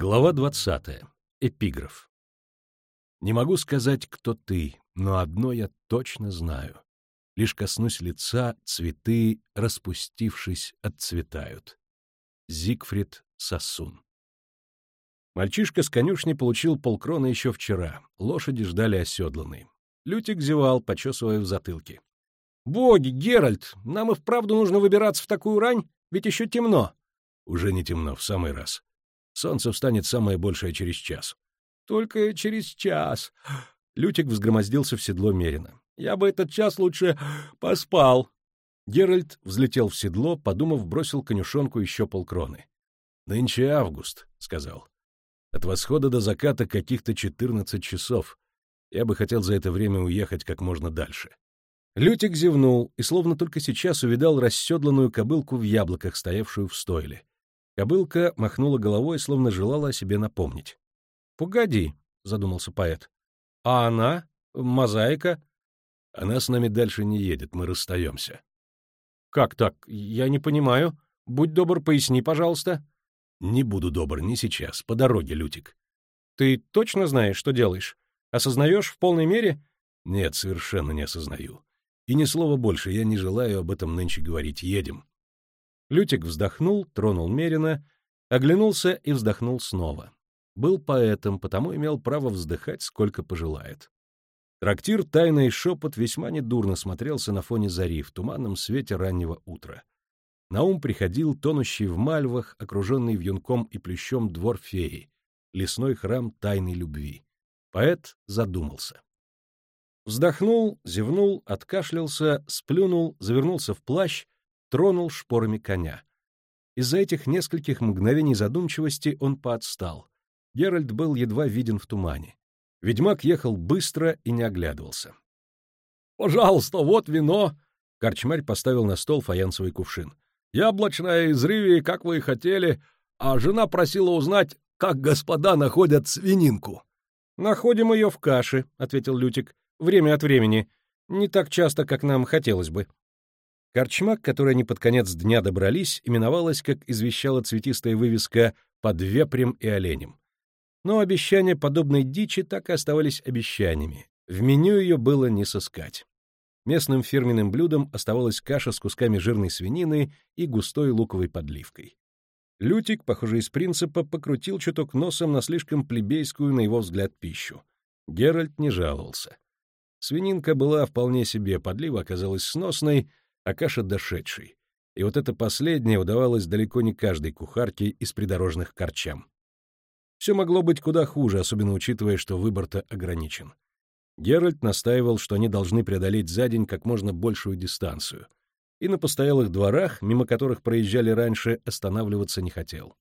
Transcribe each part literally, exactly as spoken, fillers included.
Глава двадцатая. Эпиграф. Не могу сказать, кто ты, но одно я точно знаю. Лишь коснусь лица, цветы, распустившись, отцветают. Зигфрид Сассун. Мальчишка с конюшни получил полкрона еще вчера. Лошади ждали оседланные. Лютик зевал, почесывая в затылке. — Боги, Геральт, нам и вправду нужно выбираться в такую рань, ведь еще темно. — Уже не темно, в самый раз. Солнце встанет самое большее через час. — Только через час. Лютик взгромоздился в седло Мерина. — Я бы этот час лучше поспал. Геральт взлетел в седло, подумав, бросил конюшонку еще полкроны. — Нынче август, — сказал. — От восхода до заката каких-то четырнадцать часов. Я бы хотел за это время уехать как можно дальше. Лютик зевнул и словно только сейчас увидал расседланную кобылку в яблоках, стоявшую в стойле. Кобылка махнула головой, словно желала о себе напомнить. — Погоди, — задумался поэт. — А она? Мозаика? — Она с нами дальше не едет, мы расстаемся. — Как так? Я не понимаю. Будь добр, поясни, пожалуйста. — Не буду добр, не сейчас, по дороге, Лютик. — Ты точно знаешь, что делаешь? Осознаешь в полной мере? — Нет, совершенно не осознаю. И ни слова больше, я не желаю об этом нынче говорить. Едем. Лютик вздохнул, тронул Мерина, оглянулся и вздохнул снова. Был поэтом, потому имел право вздыхать, сколько пожелает. Трактир «Тайный шепот» весьма недурно смотрелся на фоне зари в туманном свете раннего утра. На ум приходил тонущий в мальвах, окруженный вьюнком и плющом двор феи, лесной храм тайной любви. Поэт задумался. Вздохнул, зевнул, откашлялся, сплюнул, завернулся в плащ, тронул шпорами коня. Из-за этих нескольких мгновений задумчивости он поотстал. Геральт был едва виден в тумане. Ведьмак ехал быстро и не оглядывался. — Пожалуйста, вот вино! — корчмарь поставил на стол фаянсовый кувшин. — Яблочное из Ривии, как вы и хотели, а жена просила узнать, как господа находят свининку. — Находим ее в каше, — ответил Лютик, — время от времени. Не так часто, как нам хотелось бы. Корчма, к которой они под конец дня добрались, именовалась, как извещала цветистая вывеска, «Под вепрем и оленем». Но обещания подобной дичи так и оставались обещаниями. В меню ее было не сыскать. Местным фирменным блюдом оставалась каша с кусками жирной свинины и густой луковой подливкой. Лютик, похоже, из принципа, покрутил чуток носом на слишком плебейскую, на его взгляд, пищу. Геральт не жаловался. Свининка была вполне себе, подлива оказалась сносной, а каша дошедшей. И вот это последнее удавалось далеко не каждой кухарке из придорожных корчам. Все могло быть куда хуже, особенно учитывая, что выбор-то ограничен. Геральт настаивал, что они должны преодолеть за день как можно большую дистанцию, и на постоялых дворах, мимо которых проезжали раньше, останавливаться не хотел.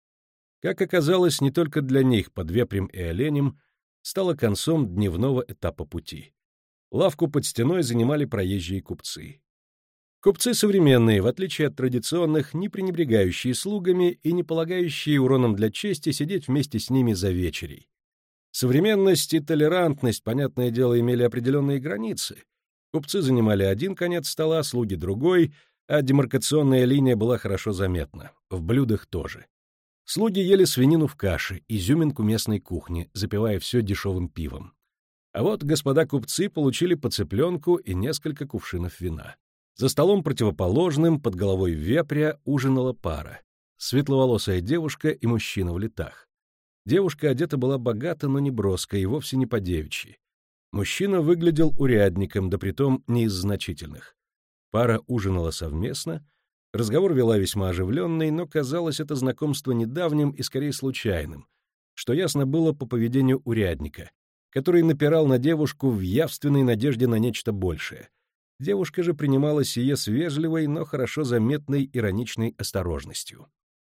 Как оказалось, не только для них под вепрем и оленем стало концом дневного этапа пути. Лавку под стеной занимали проезжие купцы. Купцы современные, в отличие от традиционных, не пренебрегающие слугами и не полагающие уроном для чести сидеть вместе с ними за вечерей. Современность и толерантность, понятное дело, имели определенные границы. Купцы занимали один конец стола, слуги — другой, а демаркационная линия была хорошо заметна. В блюдах тоже. Слуги ели свинину в каше, изюминку местной кухни, запивая все дешевым пивом. А вот господа купцы получили по цыпленку и несколько кувшинов вина. За столом противоположным, под головой вепря, ужинала пара. Светловолосая девушка и мужчина в летах. Девушка одета была богато, но не броско и вовсе не по-девичьи. Мужчина выглядел урядником, да притом не из значительных. Пара ужинала совместно, разговор вела весьма оживленный, но казалось это знакомство недавним и скорее случайным, что ясно было по поведению урядника, который напирал на девушку в явственной надежде на нечто большее. Девушка же принимала сие с вежливой, но хорошо заметной ироничной осторожностью.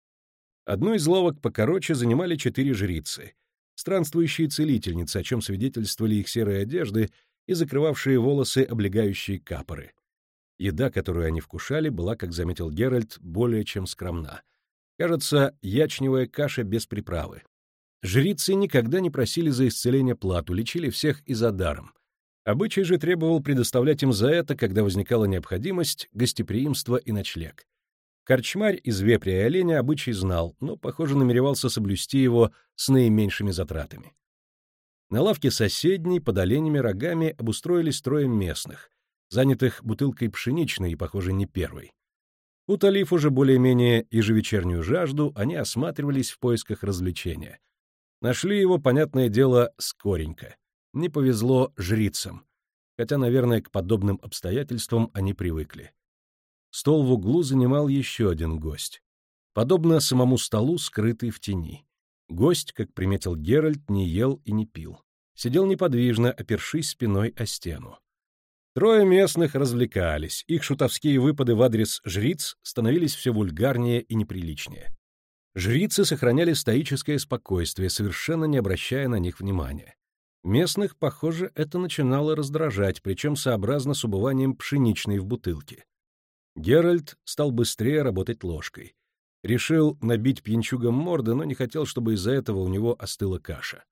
Одну из лавок покороче занимали четыре жрицы, странствующие целительницы, о чем свидетельствовали их серые одежды и закрывавшие волосы облегающие капоры. Еда, которую они вкушали, была, как заметил Геральт, более чем скромна. Кажется, ячневая каша без приправы. Жрицы никогда не просили за исцеление плату, лечили всех и за даром. Обычай же требовал предоставлять им за это, когда возникала необходимость, гостеприимство и ночлег. Корчмарь из вепря и оленя обычай знал, но, похоже, намеревался соблюсти его с наименьшими затратами. На лавке соседней под оленями рогами обустроились трое местных, занятых бутылкой пшеничной и, похоже, не первой. Утолив уже более-менее ежевечернюю жажду, они осматривались в поисках развлечения. Нашли его, понятное дело, скоренько. Не повезло жрицам, хотя, наверное, к подобным обстоятельствам они привыкли. Стол в углу занимал еще один гость. Подобно самому столу, скрытый в тени. Гость, как приметил Геральт, не ел и не пил. Сидел неподвижно, опершись спиной о стену. Трое местных развлекались, их шутовские выпады в адрес жриц становились все вульгарнее и неприличнее. Жрицы сохраняли стоическое спокойствие, совершенно не обращая на них внимания. Местных, похоже, это начинало раздражать, причем сообразно с убыванием пшеничной в бутылке. Геральт стал быстрее работать ложкой. Решил набить пьянчугам морды, но не хотел, чтобы из-за этого у него остыла каша.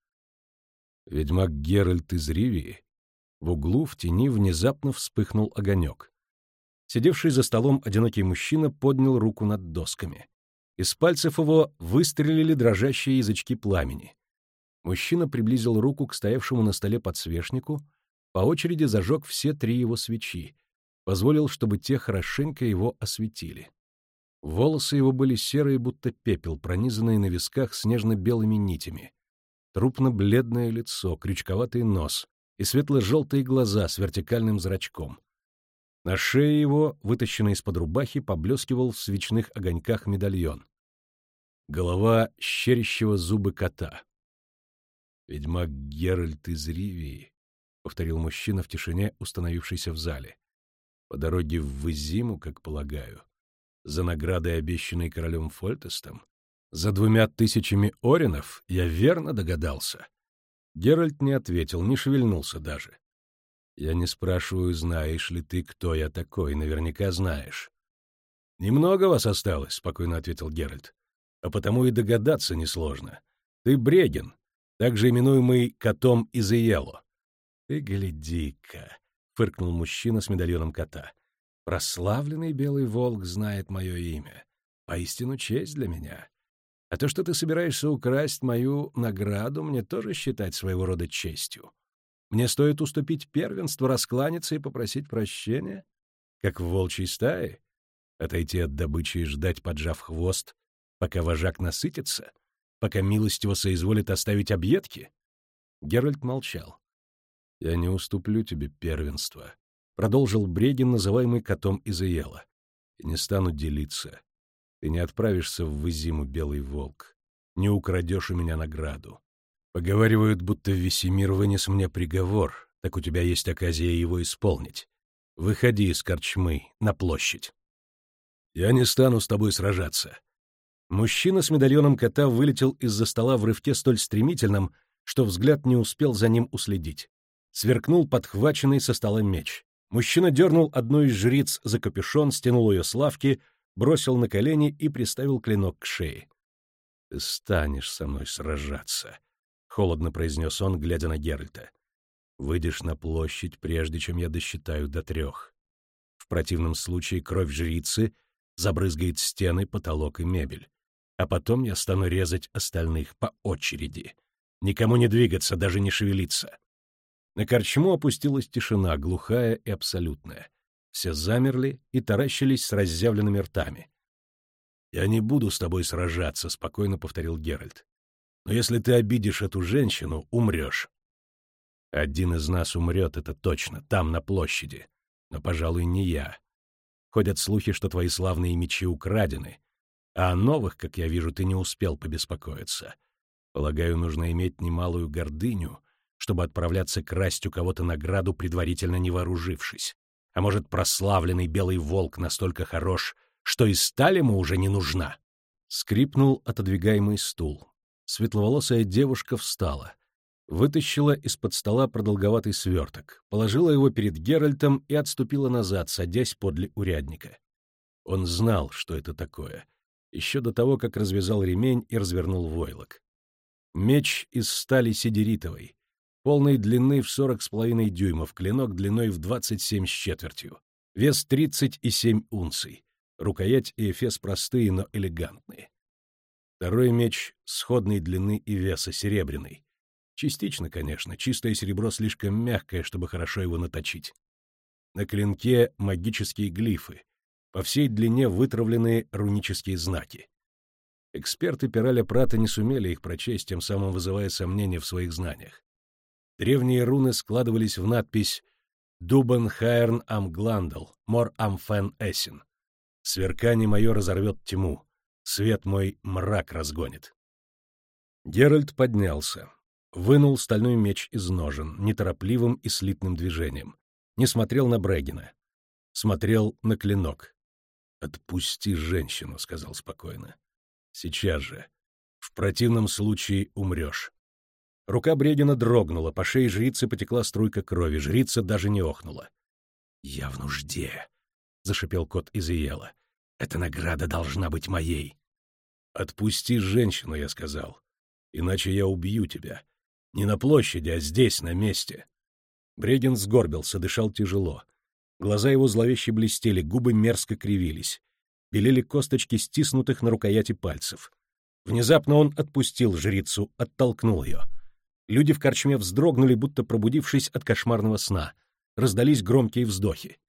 Ведьмак Геральт из Ривии. В углу в тени внезапно вспыхнул огонек. Сидевший за столом одинокий мужчина поднял руку над досками. Из пальцев его выстрелили дрожащие язычки пламени. Мужчина приблизил руку к стоявшему на столе подсвечнику, по очереди зажег все три его свечи, позволил, чтобы те хорошенько его осветили. Волосы его были серые, будто пепел, пронизанные на висках снежно-белыми нитями. Трупно-бледное лицо, крючковатый нос и светло-желтые глаза с вертикальным зрачком. На шее его, вытащенный из-под рубахи, поблескивал в свечных огоньках медальон. Голова щерящего зубы кота. «Ведьмак Геральт из Ривии», — повторил мужчина в тишине, установившейся в зале. «По дороге в Визиму, как полагаю. За наградой, обещанной королем Фольтестом? За двумя тысячами оренов? Я верно догадался?» Геральт не ответил, не шевельнулся даже. «Я не спрашиваю, знаешь ли ты, кто я такой, наверняка знаешь». «Немного вас осталось», — спокойно ответил Геральт. «А потому и догадаться несложно. Ты Бреген, также именуемый котом Изиело». «Ты гляди-ка», — фыркнул мужчина с медальоном кота. «Прославленный белый волк знает мое имя. Поистину честь для меня. А то, что ты собираешься украсть мою награду, мне тоже считать своего рода честью. Мне стоит уступить первенство, раскланяться и попросить прощения? Как в волчьей стае? Отойти от добычи и ждать, поджав хвост, пока вожак насытится? Пока милостиво соизволит оставить объедки?» Геральт молчал. «Я не уступлю тебе первенство», — продолжил Бреген, называемый котом Изиела. «И не стану делиться. Ты не отправишься в Визиму, белый волк. Не украдешь у меня награду. Поговаривают, будто Весемир вынес мне приговор, так у тебя есть оказия его исполнить. Выходи из корчмы на площадь. Я не стану с тобой сражаться». Мужчина с медальоном кота вылетел из-за стола в рывке столь стремительном, что взгляд не успел за ним уследить. Сверкнул подхваченный со стола меч. Мужчина дернул одну из жриц за капюшон, стянул ее с лавки, бросил на колени и приставил клинок к шее. «Ты станешь со мной сражаться», — холодно произнес он, глядя на Геральта. «Выйдешь на площадь, прежде чем я досчитаю до трех. В противном случае кровь жрицы забрызгает стены, потолок и мебель. А потом я стану резать остальных по очереди. Никому не двигаться, даже не шевелиться». На корчму опустилась тишина, глухая и абсолютная. Все замерли и таращились с разъявленными ртами. «Я не буду с тобой сражаться», — спокойно повторил Геральт. «Но если ты обидишь эту женщину, умрешь». «Один из нас умрет, это точно, там, на площади. Но, пожалуй, не я. Ходят слухи, что твои славные мечи украдены, а о новых, как я вижу, ты не успел побеспокоиться. Полагаю, нужно иметь немалую гордыню, чтобы отправляться красть у кого-то награду, предварительно не вооружившись. А может, прославленный белый волк настолько хорош, что и сталь ему уже не нужна?» Скрипнул отодвигаемый стул. Светловолосая девушка встала, вытащила из-под стола продолговатый сверток, положила его перед Геральтом и отступила назад, садясь подле урядника. Он знал, что это такое, еще до того, как развязал ремень и развернул войлок. Меч из стали сидеритовой, полной длины в сорок с половиной дюймов, клинок длиной в двадцать семь с четвертью, вес тридцать и семь унций. Рукоять и эфес простые, но элегантные. Второй меч сходной длины и веса, серебряный. Частично, конечно, чистое серебро слишком мягкое, чтобы хорошо его наточить. На клинке магические глифы, по всей длине вытравленные рунические знаки. Эксперты Пираля Прата не сумели их прочесть, тем самым вызывая сомнения в своих знаниях. Древние руны складывались в надпись «Дубан Хаерн Ам Гландал, Мор Ам Фен Эссин». «Сверкание мое разорвет тьму, свет мой мрак разгонит». Геральт поднялся, вынул стальной меч из ножен, неторопливым и слитным движением. Не смотрел на Брегина. Смотрел на клинок. «Отпусти женщину», — сказал спокойно. «Сейчас же. В противном случае умрешь». Рука Брегина дрогнула, по шее жрицы потекла струйка крови, жрица даже не охнула. «Я в нужде», — зашипел кот Изиэла. «Эта награда должна быть моей». «Отпусти женщину», — я сказал. «Иначе я убью тебя. Не на площади, а здесь, на месте». Брегин сгорбился, дышал тяжело. Глаза его зловеще блестели, губы мерзко кривились. Белели косточки стиснутых на рукояти пальцев. Внезапно он отпустил жрицу, оттолкнул ее. Люди в корчме вздрогнули, будто пробудившись от кошмарного сна. Раздались громкие вздохи.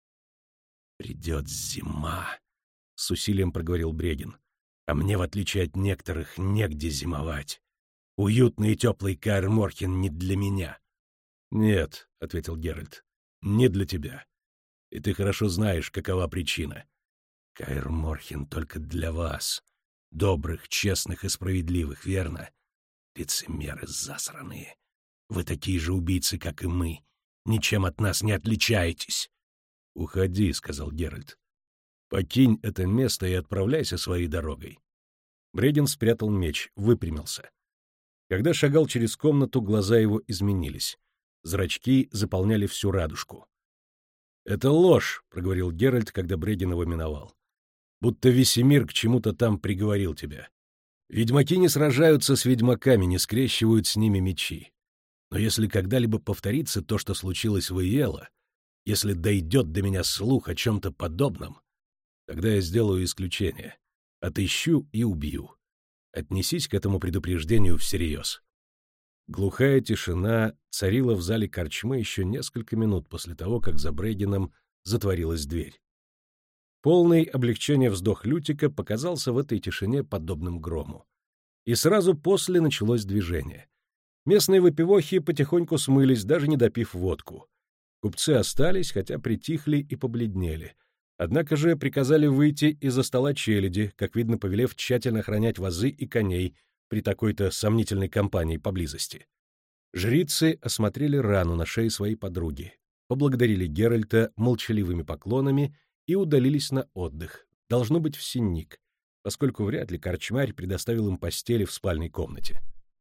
«Придет зима», — с усилием проговорил Брегин. «А мне, в отличие от некоторых, негде зимовать. Уютный и теплый Каэр Морхен не для меня». «Нет», — ответил Геральт, — «не для тебя. И ты хорошо знаешь, какова причина. Каэр Морхен только для вас, добрых, честных и справедливых, верно? Лицемеры засраные. Вы такие же убийцы, как и мы. Ничем от нас не отличаетесь». «Уходи», — сказал Геральт. «Покинь это место и отправляйся своей дорогой». Брегин спрятал меч, выпрямился. Когда шагал через комнату, глаза его изменились. Зрачки заполняли всю радужку. «Это ложь», — проговорил Геральт, когда Брегин его миновал. «Будто Весемир к чему-то там приговорил тебя. Ведьмаки не сражаются с ведьмаками, не скрещивают с ними мечи. Но если когда-либо повторится то, что случилось в Иело, если дойдет до меня слух о чем-то подобном, тогда я сделаю исключение. Отыщу и убью. Отнесись к этому предупреждению всерьез». Глухая тишина царила в зале корчмы еще несколько минут после того, как за Брегином затворилась дверь. Полный облегчения вздох Лютика показался в этой тишине подобным грому. И сразу после началось движение. Местные выпивохи потихоньку смылись, даже не допив водку. Купцы остались, хотя притихли и побледнели. Однако же приказали выйти из-за стола челяди, как видно, повелев тщательно охранять вазы и коней при такой-то сомнительной компании поблизости. Жрицы осмотрели рану на шее своей подруги, поблагодарили Геральта молчаливыми поклонами и удалились на отдых, должно быть, в сенник, поскольку вряд ли корчмарь предоставил им постели в спальной комнате.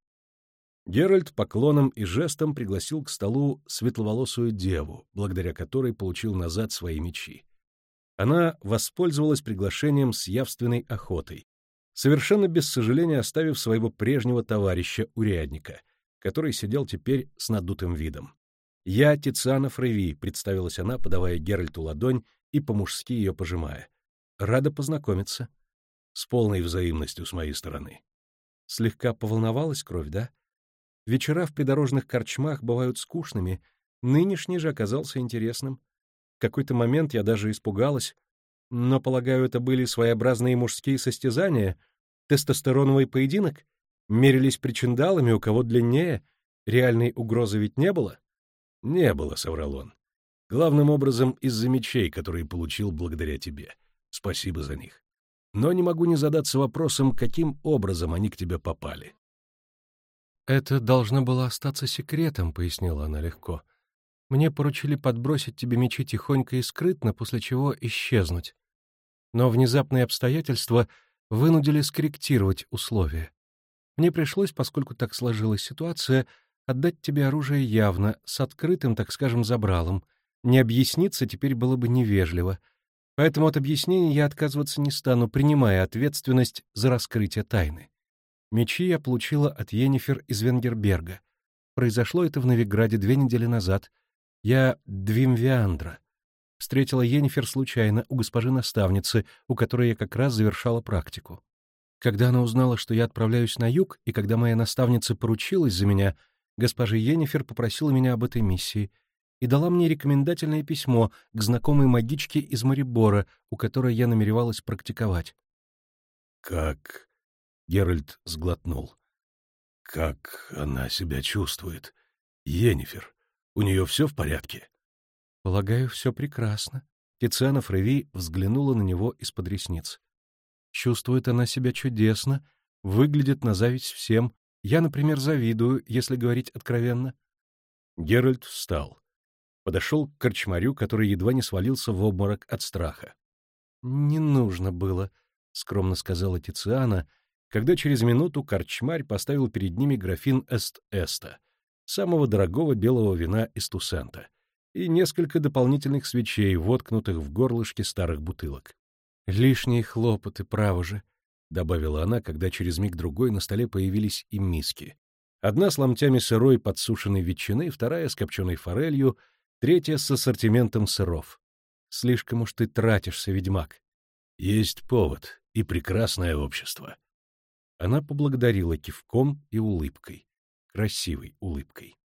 Геральт поклоном и жестом пригласил к столу светловолосую деву, благодаря которой получил назад свои мечи. Она воспользовалась приглашением с явственной охотой, совершенно без сожаления оставив своего прежнего товарища, урядника, который сидел теперь с надутым видом. «Я Тициана Фреви», — представилась она, подавая Геральту ладонь и по-мужски ее пожимая. «Рада познакомиться». «С полной взаимностью с моей стороны». Слегка поволновалась кровь, да? Вечера в придорожных корчмах бывают скучными, нынешний же оказался интересным. В какой-то момент я даже испугалась, но, полагаю, это были своеобразные мужские состязания, тестостероновый поединок, мерились причиндалами, у кого длиннее, реальной угрозы ведь не было? — Не было, — соврал он. — Главным образом из-за мечей, которые получил благодаря тебе. Спасибо за них. Но не могу не задаться вопросом, каким образом они к тебе попали. — Это должно было остаться секретом, — пояснила она легко. — Мне поручили подбросить тебе мечи тихонько и скрытно, после чего исчезнуть. Но внезапные обстоятельства вынудили скорректировать условия. Мне пришлось, поскольку так сложилась ситуация, отдать тебе оружие явно, с открытым, так скажем, забралом. Не объясниться теперь было бы невежливо. Поэтому от объяснений я отказываться не стану, принимая ответственность за раскрытие тайны. Мечи я получила от Йеннифер из Венгерберга. Произошло это в Новиграде две недели назад. Я Двимвиандра. Встретила Йеннифер случайно у госпожи наставницы, у которой я как раз завершала практику. Когда она узнала, что я отправляюсь на юг, и когда моя наставница поручилась за меня, госпожа Йеннифер попросила меня об этой миссии и дала мне рекомендательное письмо к знакомой магичке из Марибора, у которой я намеревалась практиковать. «Как...» — Геральт сглотнул. «Как она себя чувствует? Йеннифер, у нее все в порядке?» «Полагаю, все прекрасно». Тициана Фреви взглянула на него из-под ресниц. «Чувствует она себя чудесно, выглядит на зависть всем. Я, например, завидую, если говорить откровенно». Геральт встал. Подошел к корчмарю, который едва не свалился в обморок от страха. «Не нужно было», — скромно сказала Тициана, когда через минуту корчмарь поставил перед ними графин Эст-Эста, самого дорогого белого вина из Туссента, и несколько дополнительных свечей, воткнутых в горлышки старых бутылок. «Лишние хлопоты, право же», — добавила она, когда через миг-другой на столе появились и миски. Одна с ломтями сырой подсушенной ветчины, вторая с копченой форелью, третья с ассортиментом сыров. «Слишком уж ты тратишься, ведьмак». «Есть повод и прекрасное общество». Она поблагодарила кивком и улыбкой, красивой улыбкой.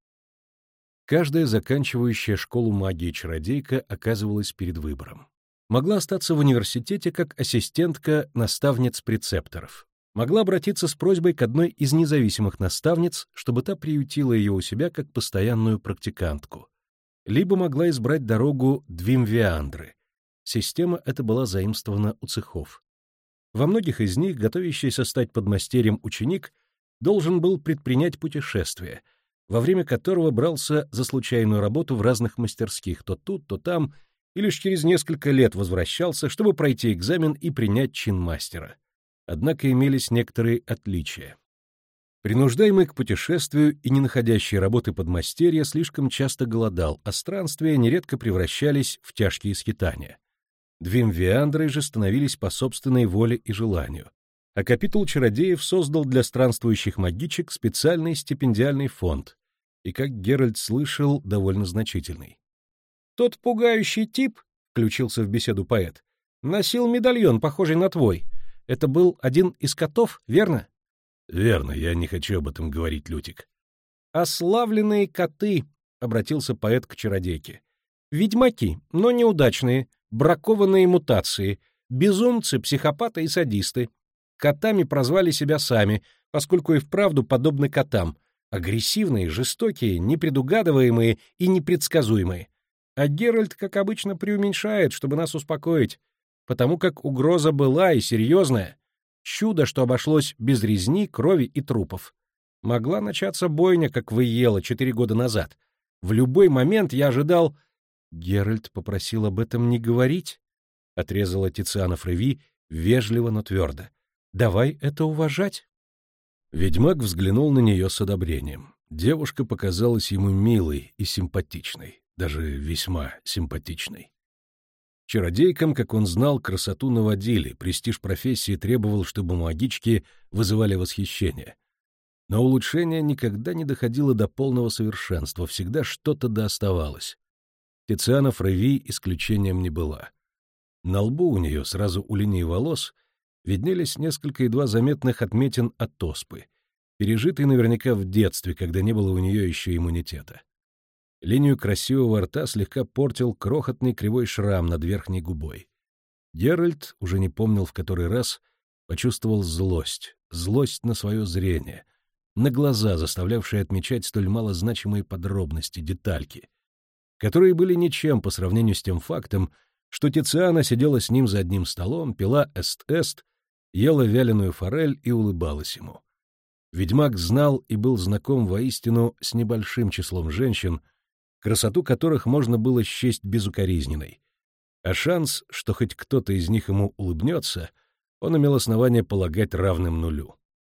Каждая заканчивающая школу магии чародейка оказывалась перед выбором. Могла остаться в университете как ассистентка наставниц-прецепторов. Могла обратиться с просьбой к одной из независимых наставниц, чтобы та приютила ее у себя как постоянную практикантку. Либо могла избрать дорогу Двимвиандры. Система эта была заимствована у цехов. Во многих из них готовящийся стать подмастерьем ученик должен был предпринять путешествие, во время которого брался за случайную работу в разных мастерских, то тут, то там, и лишь через несколько лет возвращался, чтобы пройти экзамен и принять чин мастера. Однако имелись некоторые отличия. Принуждаемый к путешествию и не находящий работы подмастерья слишком часто голодал, а странствия нередко превращались в тяжкие скитания. Двимвиандры же становились по собственной воле и желанию, а капитул чародеев создал для странствующих магичек специальный стипендиальный фонд, и, как Геральт слышал, довольно значительный. «Тот пугающий тип», — включился в беседу поэт, — «носил медальон, похожий на твой. Это был один из котов, верно?» «Верно, я не хочу об этом говорить, Лютик». «Ославленные коты», — обратился поэт к чародейке. «Ведьмаки, но неудачные, бракованные мутации, безумцы, психопаты и садисты. Котами прозвали себя сами, поскольку и вправду подобны котам, агрессивные, жестокие, непредугадываемые и непредсказуемые. А Геральт, как обычно, преуменьшает, чтобы нас успокоить, потому как угроза была и серьезная. Чудо, что обошлось без резни, крови и трупов. Могла начаться бойня, как в Иелло четыре года назад. В любой момент я ожидал... Геральт попросил об этом не говорить, — отрезала Тициана Фреви вежливо, но твердо. Давай это уважать. Ведьмак взглянул на нее с одобрением. Девушка показалась ему милой и симпатичной, даже весьма симпатичной. Чародейкам, как он знал, красоту наводили, престиж профессии требовал, чтобы магички вызывали восхищение. Но улучшение никогда не доходило до полного совершенства, всегда что-то дооставалось. Тициана Фреви исключением не была. На лбу у нее, сразу у линии волос, виднелись несколько едва заметных отметин от оспы, пережитой наверняка в детстве, когда не было у нее еще иммунитета. Линию красивого рта слегка портил крохотный кривой шрам над верхней губой. Геральт, уже не помнил в который раз, почувствовал злость, злость на свое зрение, на глаза, заставлявшие отмечать столь малозначимые подробности, детальки, которые были ничем по сравнению с тем фактом, что Тициана сидела с ним за одним столом, пила эст-эст, ела вяленую форель и улыбалась ему. Ведьмак знал и был знаком воистину с небольшим числом женщин, красоту которых можно было счесть безукоризненной, а шанс, что хоть кто-то из них ему улыбнется, он имел основание полагать равным нулю.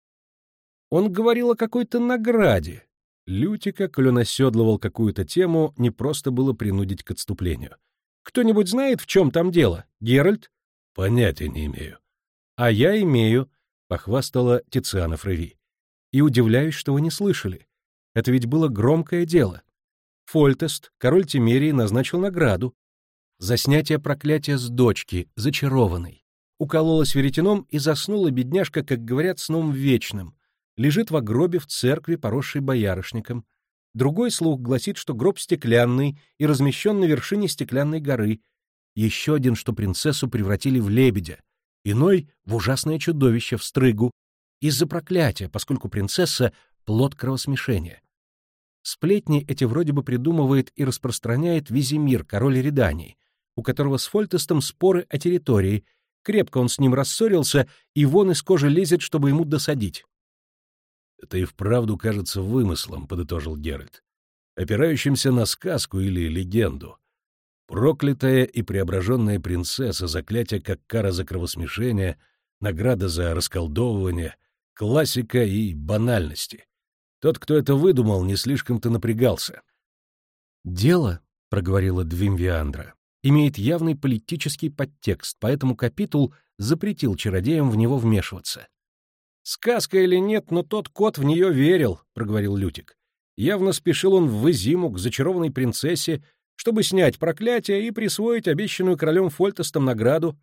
Он говорил о какой-то награде. Лютика, коль он оседлывал какую-то тему, не просто было принудить к отступлению. «Кто-нибудь знает, в чем там дело? Геральт?» «Понятия не имею». «А я имею», — похвастала Тициана Фреви. «И удивляюсь, что вы не слышали. Это ведь было громкое дело. Фольтест, король Тимерии, назначил награду. За снятие проклятия с дочки, зачарованной. Укололась веретеном и заснула бедняжка, как говорят, сном вечным. Лежит во гробе в церкви, поросшей боярышником. Другой слух гласит, что гроб стеклянный и размещен на вершине стеклянной горы. Еще один, что принцессу превратили в лебедя. Иной — в ужасное чудовище, в стрыгу. Из-за проклятия, поскольку принцесса — плод кровосмешения. Сплетни эти вроде бы придумывает и распространяет Визимир, король Редании, у которого с Фольтестом споры о территории. Крепко он с ним рассорился, и вон из кожи лезет, чтобы ему досадить. — Это и вправду кажется вымыслом, — подытожил Геральт, — опирающимся на сказку или легенду. Проклятая и преображенная принцесса, заклятие как кара за кровосмешение, награда за расколдовывание, классика и банальности. Тот, кто это выдумал, не слишком-то напрягался. «Дело, — проговорила Двимвиандра, — имеет явный политический подтекст, поэтому капитул запретил чародеям в него вмешиваться». «Сказка или нет, но тот кот в нее верил, — проговорил Лютик. Явно спешил он в Изиму к зачарованной принцессе, чтобы снять проклятие и присвоить обещанную королем Фольтестом награду.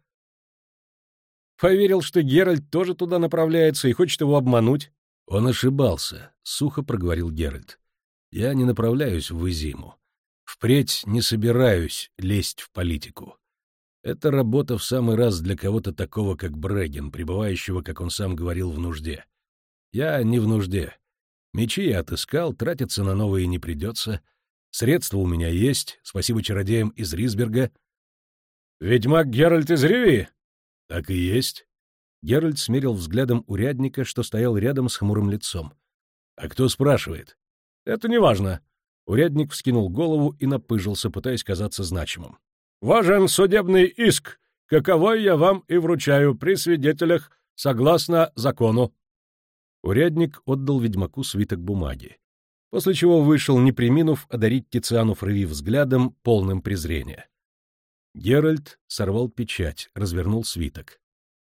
Поверил, что Геральт тоже туда направляется и хочет его обмануть». «Он ошибался», — сухо проговорил Геральт. «Я не направляюсь в Изиму. Впредь не собираюсь лезть в политику. Это работа в самый раз для кого-то такого, как Бреген, пребывающего, как он сам говорил, в нужде. Я не в нужде. Мечи я отыскал, тратиться на новые не придется. Средства у меня есть, спасибо чародеям из Рисберга». «Ведьмак Геральт из Ривии?» «Так и есть». Геральт смерил взглядом урядника, что стоял рядом с хмурым лицом. «А кто спрашивает?» «Это не важно». Урядник вскинул голову и напыжился, пытаясь казаться значимым. «Важен судебный иск, каковой я вам и вручаю при свидетелях, согласно закону». Урядник отдал ведьмаку свиток бумаги, после чего вышел, не преминув одарить Тициану Фреви взглядом, полным презрения. Геральт сорвал печать, развернул свиток.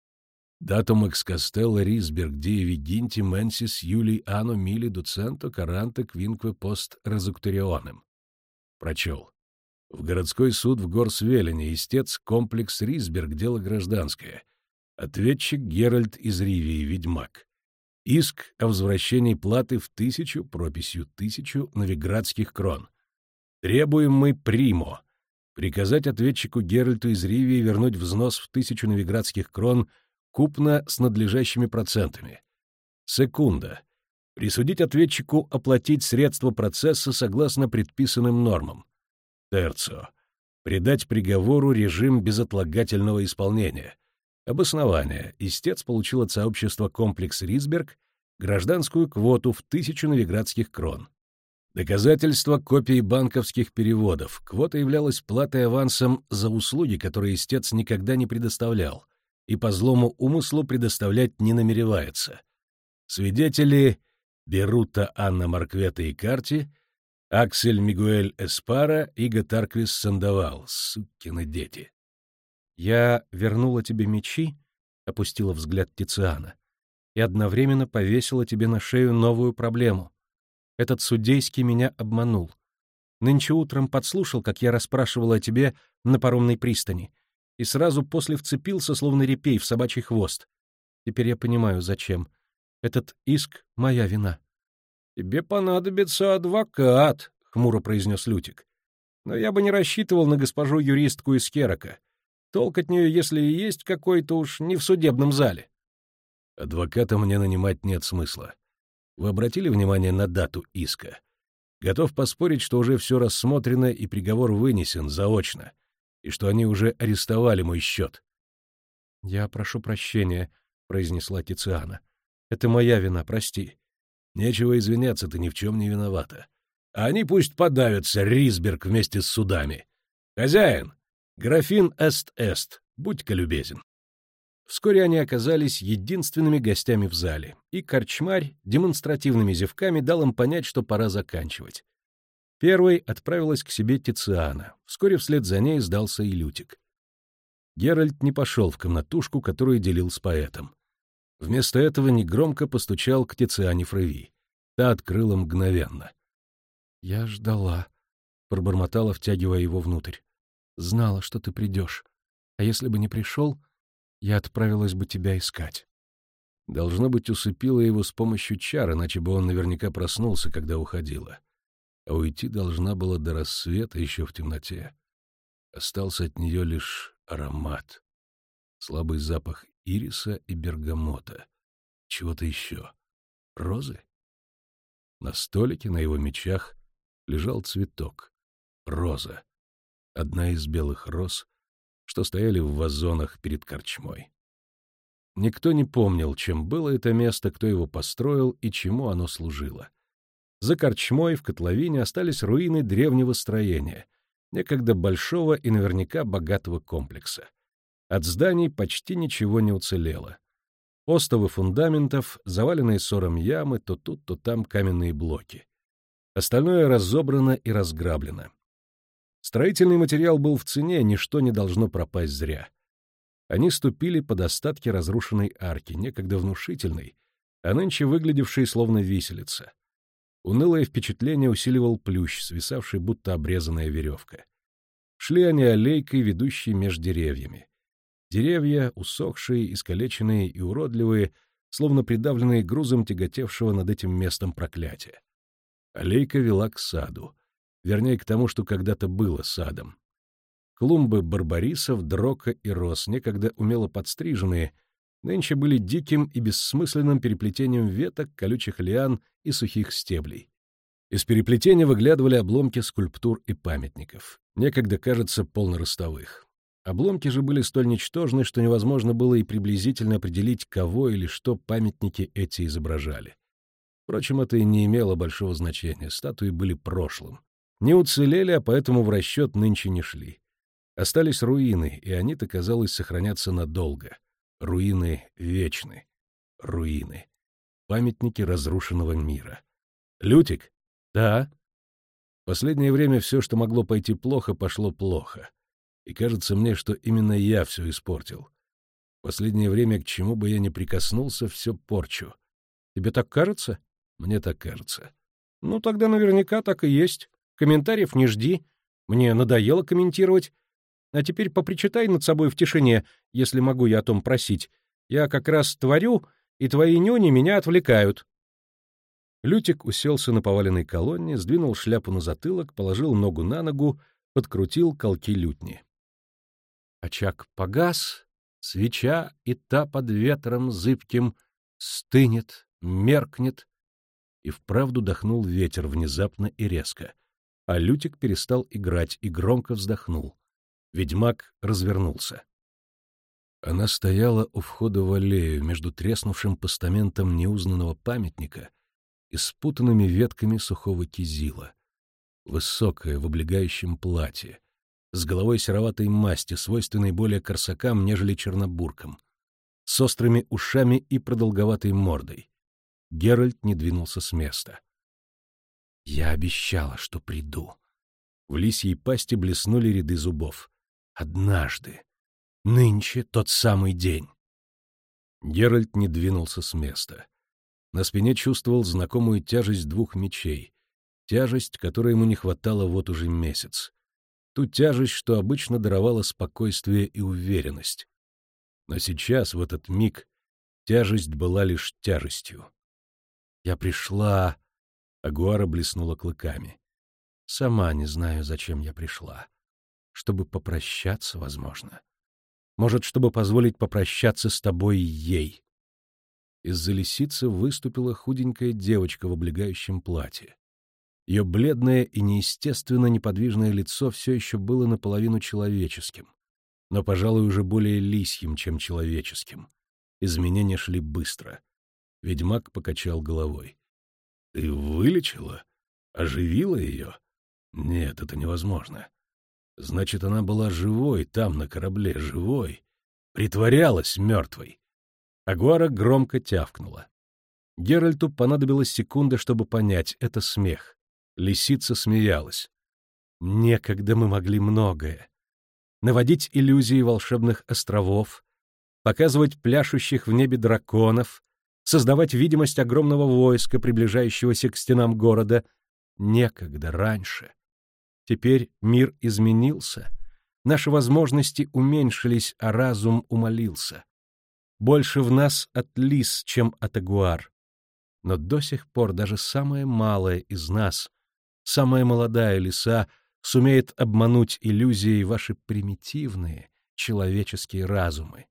«Датум экс кастелла Рисберг диеви гинти менсис Юлий ано мили дуценто каранте квинкве пост резуктурионем». Прочел. В городской суд в Горсвелене, истец комплекс Рисберг, дело гражданское. Ответчик Геральт из Ривии, ведьмак. Иск о возвращении платы в тысячу, прописью тысячу, новиградских крон. Требуем мы примо. Приказать ответчику Геральту из Ривии вернуть взнос в тысячу новиградских крон купно с надлежащими процентами. Секунда. Присудить ответчику оплатить средства процесса согласно предписанным нормам. Терцио. Придать приговору режим безотлагательного исполнения. Обоснование. Истец получил от сообщества «Комплекс Рисберг» гражданскую квоту в тысячу новиградских крон. Доказательства копии банковских переводов. Квота являлась платой авансом за услуги, которые истец никогда не предоставлял, и по злому умыслу предоставлять не намеревается. Свидетели Берута Анна Марквета и Карти, Аксель Мигуэль Эспара и Гатарквис Сандовал, сукины дети. «Я вернула тебе мечи», — опустила взгляд Тициана, «и одновременно повесила тебе на шею новую проблему. Этот судейский меня обманул. Нынче утром подслушал, как я расспрашивала о тебе на паромной пристани, и сразу после вцепился, словно репей, в собачий хвост. Теперь я понимаю, зачем. Этот иск — моя вина». «Тебе понадобится адвокат», — хмуро произнес Лютик. «Но я бы не рассчитывал на госпожу юристку из Керока. Толк от нее, если и есть какой-то, уж не в судебном зале». «Адвоката мне нанимать нет смысла. Вы обратили внимание на дату иска? Готов поспорить, что уже все рассмотрено и приговор вынесен заочно, и что они уже арестовали мой счет». «Я прошу прощения», — произнесла Тициана. «Это моя вина, прости». «Нечего извиняться, ты ни в чем не виновата. А они пусть подавятся, Рисберг, вместе с судами. Хозяин, графин эст-эст, будь-ка любезен». Вскоре они оказались единственными гостями в зале, и корчмарь демонстративными зевками дал им понять, что пора заканчивать. Первой отправилась к себе Тициана, вскоре вслед за ней сдался и Лютик. Геральт не пошел в комнатушку, которую делил с поэтом. Вместо этого негромко постучал к Тициане Фреви. Та открыла мгновенно. «Я ждала», — пробормотала, втягивая его внутрь. Знала, что ты придешь. А если бы не пришел, я отправилась бы тебя искать. Должно быть, усыпила его с помощью чар, иначе бы он наверняка проснулся, когда уходила. А уйти должна была до рассвета еще в темноте. Остался от нее лишь аромат. Слабый запах ириса и бергамота. Чего-то еще. Розы? На столике, на его мечах, лежал цветок. Роза. Одна из белых роз, что стояли в вазонах перед корчмой. Никто не помнил, чем было это место, кто его построил и чему оно служило. За корчмой в котловине остались руины древнего строения, некогда большого и наверняка богатого комплекса. От зданий почти ничего не уцелело. Остовы фундаментов, заваленные ссором ямы, то тут, то там каменные блоки. Остальное разобрано и разграблено. Строительный материал был в цене, ничто не должно пропасть зря. Они ступили под остатки разрушенной арки, некогда внушительной, а нынче выглядевшей словно виселица. Унылое впечатление усиливал плющ, свисавший будто обрезанная веревка. Шли они аллейкой, ведущей меж деревьями. Деревья, усохшие, искалеченные и уродливые, словно придавленные грузом тяготевшего над этим местом проклятия. Аллейка вела к саду, вернее, к тому, что когда-то было садом. Клумбы барбарисов, дрока и роз, некогда умело подстриженные, нынче были диким и бессмысленным переплетением веток, колючих лиан и сухих стеблей. Из переплетения выглядывали обломки скульптур и памятников, некогда, кажется, полноростовых. Обломки же были столь ничтожны, что невозможно было и приблизительно определить, кого или что памятники эти изображали. Впрочем, это и не имело большого значения, статуи были прошлым. Не уцелели, а поэтому в расчет нынче не шли. Остались руины, и они-то, казалось, сохранятся надолго. Руины вечны. Руины. Памятники разрушенного мира. Лютик? Да. Последнее время все, что могло пойти плохо, пошло плохо. И кажется мне, что именно я все испортил. Последнее время, к чему бы я ни прикоснулся, все порчу. Тебе так кажется? Мне так кажется. Ну, тогда наверняка так и есть. Комментариев не жди. Мне надоело комментировать. А теперь попричитай над собой в тишине, если могу я о том просить. Я как раз творю, и твои нюни меня отвлекают. Лютик уселся на поваленной колонне, сдвинул шляпу на затылок, положил ногу на ногу, подкрутил колки лютни. Очаг погас, свеча и та под ветром зыбким стынет, меркнет. И вправду дохнул ветер внезапно и резко, а Лютик перестал играть и громко вздохнул. Ведьмак развернулся. Она стояла у входа в аллею между треснувшим постаментом неузнанного памятника и спутанными ветками сухого кизила. Высокая, в облегающем платье, с головой сероватой масти, свойственной более корсакам, нежели чернобуркам, с острыми ушами и продолговатой мордой. Геральт не двинулся с места. «Я обещала, что приду». В лисьей пасти блеснули ряды зубов. «Однажды. Нынче тот самый день». Геральт не двинулся с места. На спине чувствовал знакомую тяжесть двух мечей, тяжесть, которой ему не хватало вот уже месяц. Ту тяжесть, что обычно даровала спокойствие и уверенность. Но сейчас, в этот миг, тяжесть была лишь тяжестью. «Я пришла...» — Агуара блеснула клыками. «Сама не знаю, зачем я пришла. Чтобы попрощаться, возможно. Может, чтобы позволить попрощаться с тобой и ей». Из-за лисицы выступила худенькая девочка в облегающем платье. Ее бледное и неестественно неподвижное лицо все еще было наполовину человеческим, но, пожалуй, уже более лисьим, чем человеческим. Изменения шли быстро. Ведьмак покачал головой. — Ты вылечила? Оживила ее? Нет, это невозможно. Значит, она была живой там, на корабле, живой. Притворялась мертвой. Агуара громко тявкнула. Геральту понадобилась секунда, чтобы понять — это смех. Лисица смеялась. Некогда мы могли многое. Наводить иллюзии волшебных островов, показывать пляшущих в небе драконов, создавать видимость огромного войска, приближающегося к стенам города. Некогда раньше. Теперь мир изменился. Наши возможности уменьшились, а разум умалился. Больше в нас от лис, чем от агуар. Но до сих пор даже самая малая из нас, самая молодая лиса, сумеет обмануть иллюзией ваши примитивные человеческие разумы.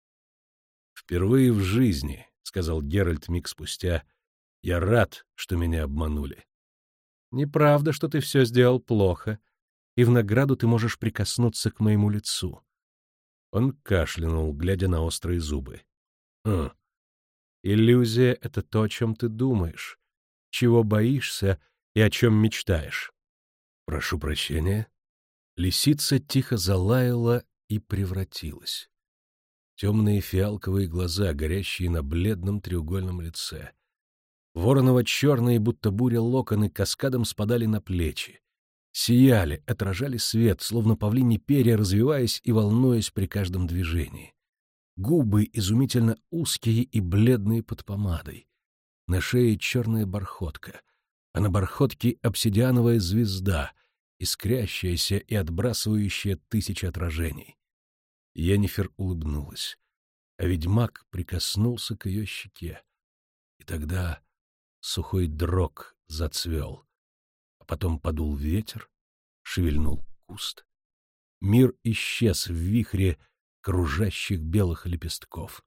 «Впервые в жизни, — сказал Геральт миг спустя, — я рад, что меня обманули». Неправда, что ты все сделал плохо, и в награду ты можешь прикоснуться к моему лицу. Он кашлянул, глядя на острые зубы. «Хм, Иллюзия — это то, о чем ты думаешь, чего боишься и о чем мечтаешь. прошу прощения». Лисица тихо залаяла и превратилась. Темные фиалковые глаза, горящие на бледном треугольном лице. Вороново-черные, будто буря, локоны каскадом спадали на плечи. Сияли, отражали свет, словно павлиньи перья, развиваясь и волнуясь при каждом движении. Губы изумительно узкие и бледные под помадой. На шее черная бархотка, а на бархотке обсидиановая звезда, искрящаяся и отбрасывающая тысячи отражений. Йеннифер улыбнулась, а ведьмак прикоснулся к ее щеке. И тогда сухой дрог зацвел, а потом подул ветер, шевельнул куст. Мир исчез в вихре кружащих белых лепестков.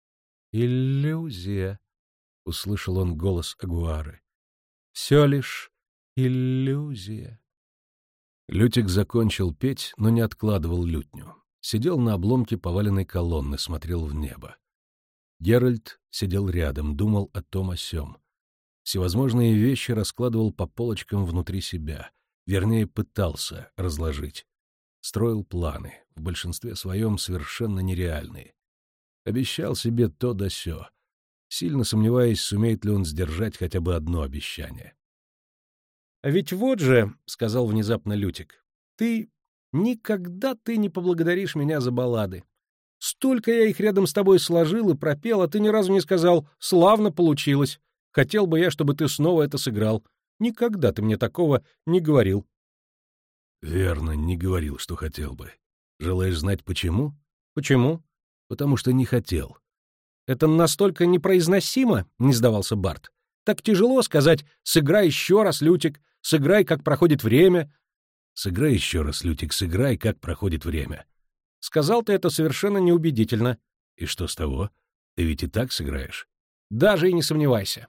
«Иллюзия», — услышал он голос Агуары. «Все лишь иллюзия». Лютик закончил петь, но не откладывал лютню. Сидел на обломке поваленной колонны, смотрел в небо. Геральт сидел рядом, думал о том о сём. Всевозможные вещи раскладывал по полочкам внутри себя, вернее, пытался разложить. Строил планы, в большинстве своем совершенно нереальные. Обещал себе то да сё, сильно сомневаясь, сумеет ли он сдержать хотя бы одно обещание. — А ведь вот же, — сказал внезапно Лютик, — ты... никогда ты не поблагодаришь меня за баллады. Столько я их рядом с тобой сложил и пропел, а ты ни разу не сказал «славно получилось». Хотел бы я, чтобы ты снова это сыграл. Никогда ты мне такого не говорил. — Верно, не говорил, что хотел бы. Желаешь знать, почему? — Почему? — Потому что не хотел. — Это настолько непроизносимо, — не сдавался Барт. — Так тяжело сказать «сыграй еще раз, Лютик», «сыграй, как проходит время». — Сыграй еще раз, Лютик, сыграй, как проходит время. — Сказал ты это совершенно неубедительно. — И что с того? Ты ведь и так сыграешь. — Даже и не сомневайся.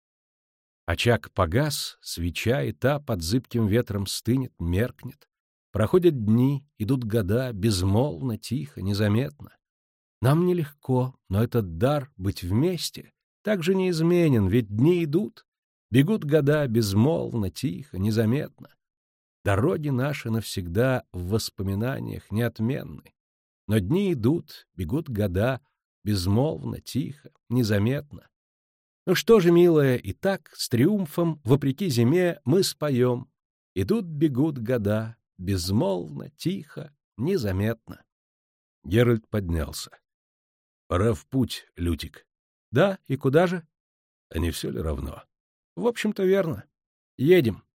Очаг погас, свеча и та под зыбким ветром стынет, меркнет. Проходят дни, идут года, безмолвно, тихо, незаметно. Нам нелегко, но этот дар быть вместе так же неизменен, ведь дни идут, бегут года, безмолвно, тихо, незаметно. Дороги наши навсегда в воспоминаниях неотменны. Но дни идут, бегут года, безмолвно, тихо, незаметно. Ну что же, милая, и так, с триумфом, вопреки зиме, мы споем. Идут-бегут года, безмолвно, тихо, незаметно. Геральт поднялся. — Пора в путь, Лютик. — Да, и куда же? — А не все ли равно? — В общем-то, верно. Едем.